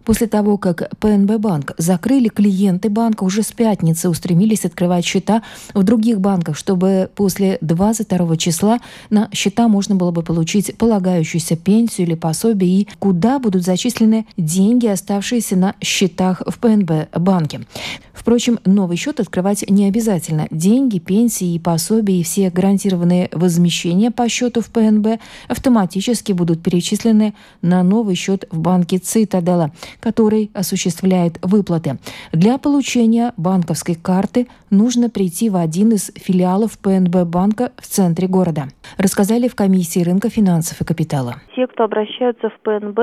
После того, как ПНБ банк закрыли, клиенты банка уже с пятницы устремились открывать счета в других банках, чтобы после 22 числа на счета можно было бы получить полагающуюся пенсию или пособие и куда будут зачислены деньги, оставшиеся на счетах в ПНБ банке. Впрочем, новый счет открывать не обязательно. Деньги, пенсии и пособия и все гарантированные возмещения по счету в ПНБ автоматически будут перечислены на новый счет в банке «Цитадела», который осуществляет выплаты. Для получения банковской карты нужно прийти в один из филиалов ПНБ банка в центре города. Рассказали в комиссии рынка финансов и капитала. Те, кто обращаются в ПНБ,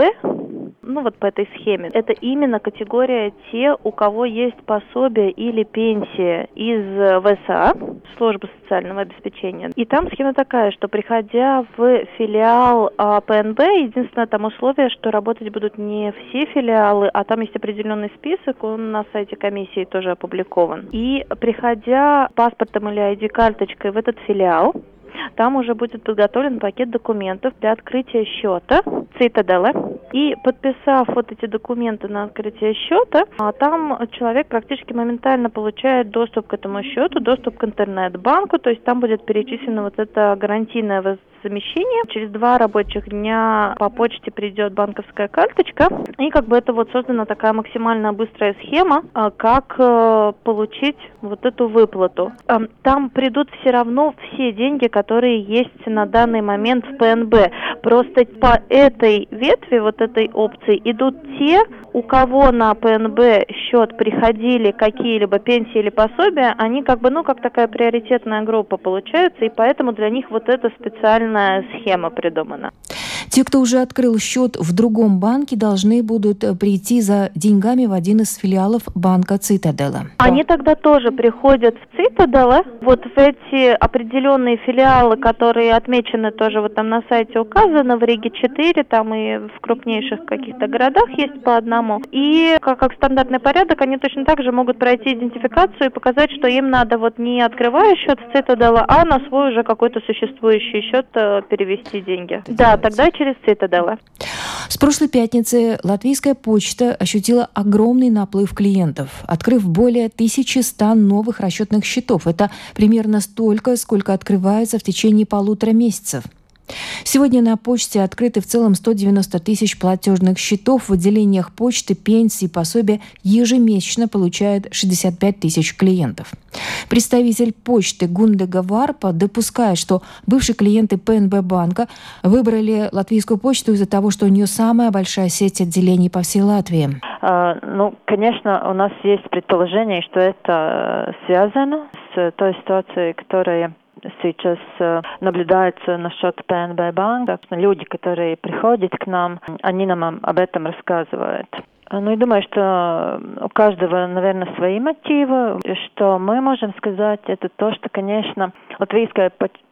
по этой схеме, это именно категория те, у кого есть пособие или пенсия из ВСА, службы социального обеспечения. И там схема такая, что приходя в филиал ПНБ, единственное там условие, что работать будут не все филиалы, а там есть определенный список, он на сайте комиссии тоже опубликован. И приходя паспортом или ID-карточкой в этот филиал, там уже будет подготовлен пакет документов для открытия счета Цитадела. И подписав вот эти документы на открытие счета, там человек практически моментально получает доступ к этому счету, доступ к интернет-банку, то есть там будет перечислено вот это гарантийное возмещение. Через 2 рабочих дня по почте придет банковская карточка, и это создана такая максимально быстрая схема, как получить вот эту выплату. Там придут все равно все деньги, которые есть на данный момент в ПНБ. Просто по этой ветви, вот этой опции, идут те, у кого на ПНБ счет приходили какие-либо пенсии или пособия, они как такая приоритетная группа получаются, и поэтому для них вот эта специальная схема придумана. Те, кто уже открыл счет в другом банке, должны будут прийти за деньгами в один из филиалов банка «Цитадела». Они тогда тоже приходят в «Цитадела», в эти определенные филиалы, которые отмечены тоже там на сайте указано, в Риге 4, там и в крупнейших каких-то городах есть по одному. И как стандартный порядок, они точно так же могут пройти идентификацию и показать, что им надо не открывая счет в «Цитадела», а на свой уже какой-то существующий счет перевести деньги. Да, тогда через «Цитадела». С прошлой пятницы Латвийская почта ощутила огромный наплыв клиентов, открыв более 1100 новых расчетных счетов. Это примерно столько, сколько открывается в течение 1,5 месяцев. Сегодня на почте открыты в целом 190 тысяч платежных счетов. В отделениях почты, пенсии, пособия ежемесячно получают 65 тысяч клиентов. Представитель почты Гундега Варпа допускает, что бывшие клиенты ПНБ банка выбрали Латвийскую почту из-за того, что у нее самая большая сеть отделений по всей Латвии. Конечно, у нас есть предположение, что это связано с той ситуацией, которая сейчас наблюдается насчет ПНБ банка. Люди, которые приходят к нам, они нам об этом рассказывают. И думаю, что у каждого, наверное, свои мотивы. Что мы можем сказать, это то, что, конечно, Латвийская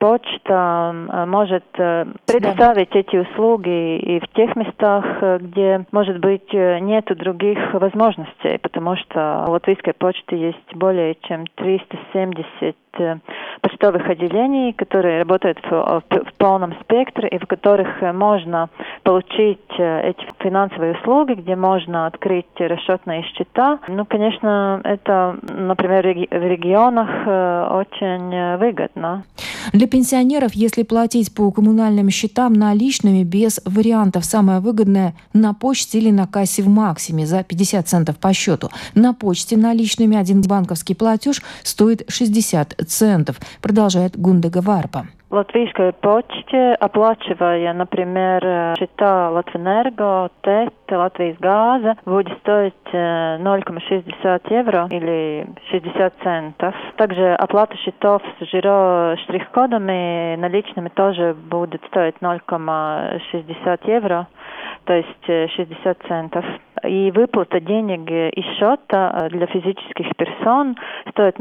почта может предоставить эти услуги и в тех местах, где, может быть, нету других возможностей, потому что у Латвийской почты есть более чем 370 почтовых отделений, которые работают в полном спектре и в которых можно получить эти финансовые услуги, где можно открыть расчетные счета. Конечно, это, например, в регионах очень выгодно. Для пенсионеров, если платить по коммунальным счетам наличными без вариантов, самое выгодное на почте или на кассе в Максиме за 50 центов по счету. На почте наличными один банковский платеж стоит 60 центов, продолжает Гундега Варпа. В Латвийской почте, оплачивая, например, счета Латвэнерго, ТЭТ, Латвийс газа, будет стоить 0,60 евро или 60 центов. Также оплата счетов с жиро-штрих-кодами наличными тоже будет стоить 0,60 евро, то есть 60 центов. И выплата денег из счета для физических персон стоит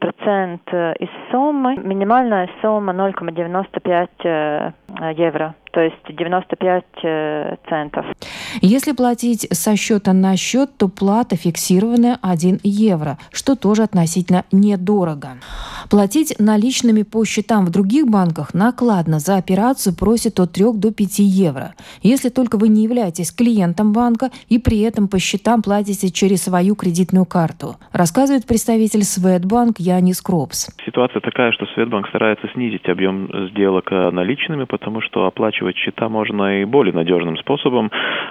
0,1% из суммы. Минимальная сумма 0,95 евро. то есть 95 центов. Если платить со счета на счет, то плата фиксированная 1 евро, что тоже относительно недорого. Платить наличными по счетам в других банках накладно. За операцию просят от 3 до 5 евро. Если только вы не являетесь клиентом банка и при этом по счетам платите через свою кредитную карту, рассказывает представитель Swedbank Янис Кропс. Ситуация такая, что Swedbank старается снизить объем сделок наличными, потому что оплачивать счета можно и более надежным способом.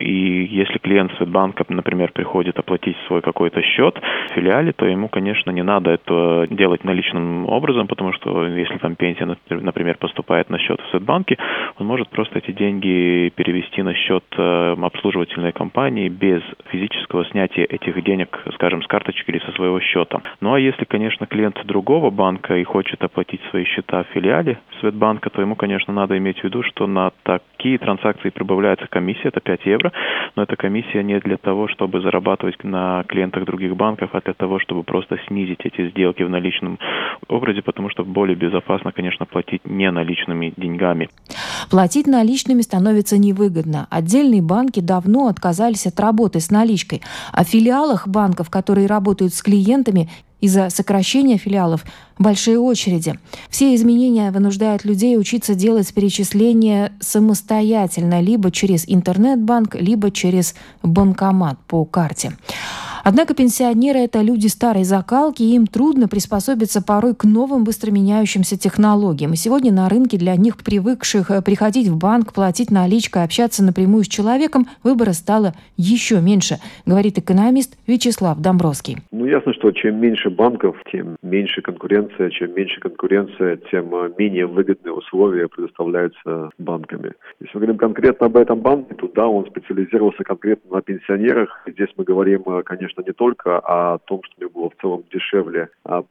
И если клиент Swedbank, например, приходит оплатить свой какой-то счет в филиале, то ему, конечно, не надо это делать наличным образом, потому что если там пенсия, например, поступает на счет в Swedbank, он может просто эти деньги перевести на счет обслуживательной компании без физического снятия этих денег, скажем, с карточки или со своего счета. Ну а если, конечно, клиент другого банка и хочет оплатить свои счета в филиале Swedbank, то ему, конечно, надо иметь в виду, что на такие транзакции прибавляется комиссия, это 5 евро, но эта комиссия не для того, чтобы зарабатывать на клиентах других банков, а для того, чтобы просто снизить эти сделки в наличном образе, потому что более безопасно, конечно, платить не наличными деньгами. Платить наличными становится невыгодно. Отдельные банки давно отказались от работы с наличкой. А в филиалах банков, которые работают с клиентами, из-за сокращения филиалов большие очереди. Все изменения вынуждают людей учиться делать перечисления самостоятельно, либо через интернет-банк, либо через банкомат по карте. Однако пенсионеры – это люди старой закалки, и им трудно приспособиться порой к новым быстро меняющимся технологиям. И сегодня на рынке для них, привыкших приходить в банк, платить наличкой, общаться напрямую с человеком, выбора стало еще меньше, говорит экономист Вячеслав Домбровский. Ясно, что чем меньше банков, тем меньше конкуренция. Чем меньше конкуренция, тем менее выгодные условия предоставляются банками. Если мы говорим конкретно об этом банке, то да, он специализировался конкретно на пенсионерах. Здесь мы говорим, конечно, не только о том, что у него было в целом дешевле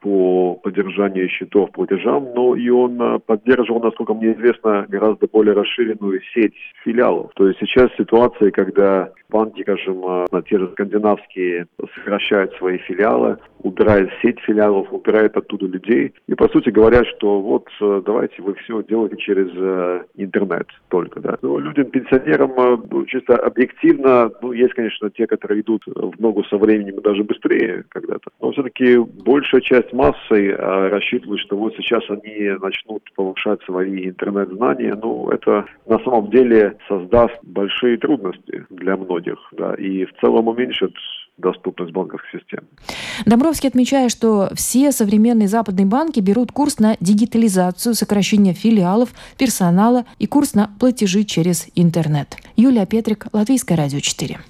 по поддержанию счетов платежам, но и он поддерживал, насколько мне известно, гораздо более расширенную сеть филиалов. То есть сейчас ситуация, когда банки, скажем, те же скандинавские, сокращают свои филиалы, убирают сеть филиалов, убирают оттуда людей. И, по сути, говорят, что вот давайте вы все делаете через интернет только. Да. Но людям, пенсионерам, чисто объективно, есть, конечно, те, которые идут в ногу со временем даже быстрее когда-то. Но все-таки большая часть массы рассчитывает, что вот сейчас они начнут повышать свои интернет-знания. Это на самом деле создаст большие трудности для многих. Да, и в целом уменьшит доступность банковской системы. Домбровский отмечает, что все современные западные банки берут курс на дигитализацию, сокращение филиалов, персонала и курс на платежи через интернет. Юлия Петрик, Латвийское радио 4.